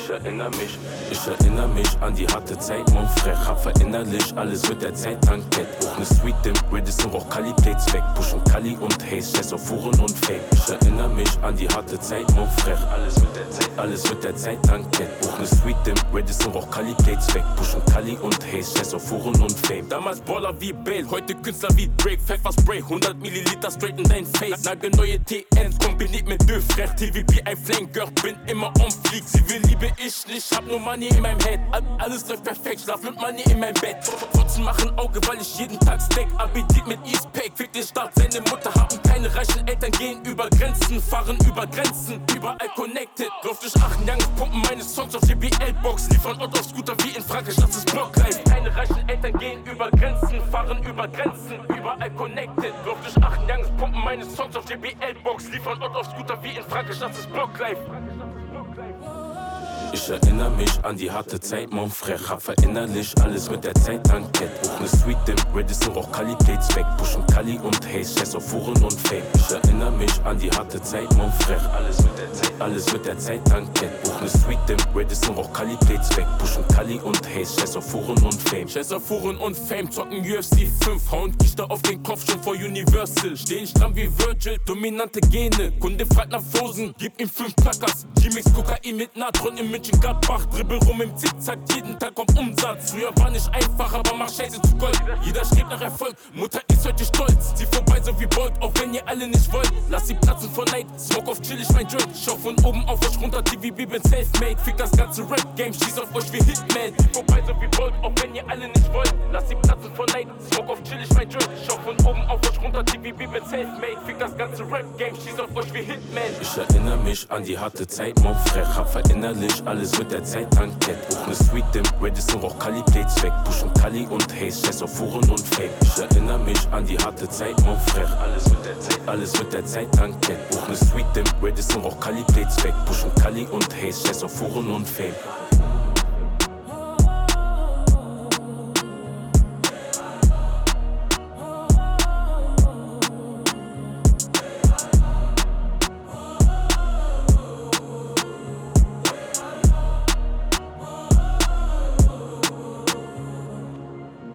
Ich erinnere mich an die harte Zeit, mon frère. Hab verinnerlicht, alles wird der Zeit dankend. Auch ne Sweet im Redison, auch Kali Plates weg. Pushen Kali und Haze, Scheiß auf Fuhren und Fame. Ich erinnere mich an die harte Zeit, mon frère. Alles wird der Zeit dankend. Auch ne Sweet im Redison, auch Kali Plates weg. Pushen Kali und Haze, Scheiß auf Fuhren und Fame. Damals Baller wie Bale, heute Künstler wie Drake. Pfefferspray, 100 Milliliter straight in dein Face. Nagelneue TNs, kombiniert mit Deux Frères. TVP, ein Flanker, bin immer on fleek. Sie will, liebe ich nicht, hab nur Money in meinem Head. Alles läuft perfekt, schlaf mit Money in meinem Bett. Fotzen machen Auge, weil ich jeden Tag stack. Appetit mit Eastpack, fick den Staat, seine Mutter haben keine reichen Eltern. Gehen über Grenzen, fahren über Grenzen, überall connected. Lauf durch 8 Jahre, pumpen meine Songs auf JBL-Box. Liefern Auto auf Scooter wie in Frankreich, das ist Blocklife. Keine reichen Eltern gehen über Grenzen, fahren über Grenzen, überall connected. Lauf durch 8 Jahre, pumpen meine Songs auf JBL-Box. Liefern Auto auf Scooter wie in Frankreich, das ist Blocklife. Ich erinnere mich an die harte Zeit, mon frère. Hab verinnerlicht, alles mit der Zeit dankend. Auch ne Sweet im Redison, auch Kali Plates weg. Pushen Kali und Haze, Scheiß auf Fuhren und Fame. Ich erinnere mich an die harte Zeit, mon frère. Alles mit der Zeit dankend. Auch ne Sweet im Redison, auch Kali Plates weg. Pushen Kali und Haze, Scheiß auf Fuhren und Fame. Scheiß auf Fuhren und Fame, zocken UFC 5. Hauen Kichter auf den Kopf schon vor Universal. Stehen stramm wie Virgil, dominante Gene. Kunde fragt nach Frozen, gib ihm 5 Plackers. G-Mix Kokain mit Natron im Mönchengladbach, dribbel rum im Zickzack, jeden Tag kommt Umsatz. Früher war nicht einfach, aber mach Scheiße zu Gold. Jeder strebt nach Erfolg, Mutter ist heute stolz. Zieh vorbei so wie Bolt, auch wenn ihr alle nicht wollt. Lass sie platzen vor Neid, smoke auf chillig mein Joint. Schau von oben auf euch runter, TVB bin self-made. Fick das ganze Rap-Game, schieß auf euch wie Hitman. Zieh vorbei so wie Bolt, auch wenn ihr alle nicht wollt. Lass sie platzen vor Neid, smoke auf chillig mein Joint. Schau von oben auf euch runter, TVB bin self-made. Fick das ganze Rap-Game, schieß auf euch wie Hitman. Ich erinnere mich an die harte Zeit, mon frère. Hab verinnerlicht, alles mit der Zeit dankend. Auch ne Sweet im Redison, auch Kali Plates weg. Pushen Kali und Haze, Scheiß auf Fuhren und Fame. Ich erinnere mich an die harte Zeit, mon frère. Alles mit der Zeit dankend. Auch ne Sweet im Redison, auch Kali Plates weg. Pushen Kali und Haze, Scheiß auf Fuhren und Fame.